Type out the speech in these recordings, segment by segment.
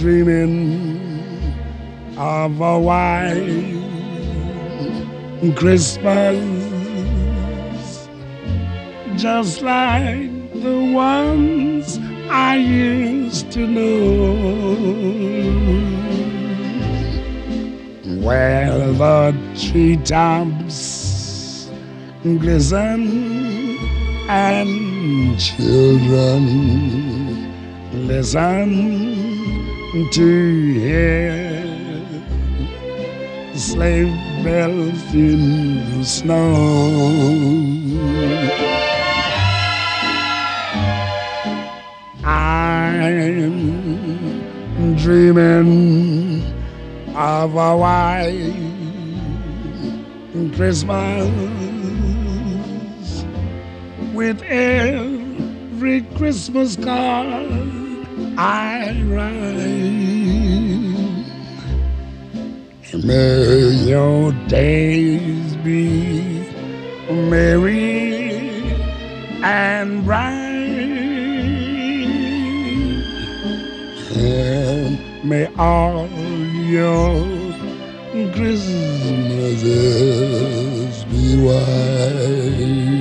dreaming of a white Christmas, just like the ones I used to know, where the treetops glisten and children listen to hear sleigh bells in the snow. I'm dreaming of a white Christmas with every Christmas card I write. May your days be merry and bright, and may all your Christmases be white.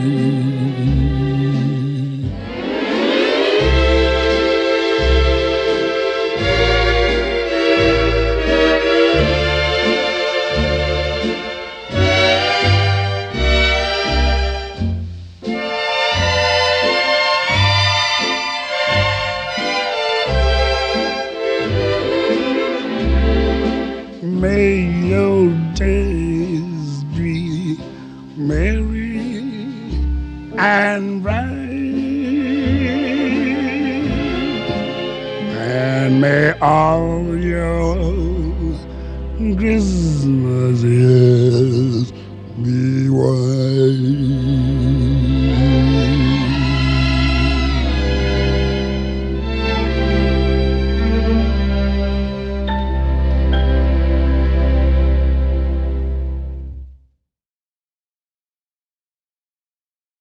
May your days be merry and bright, and may all your Christmases be white.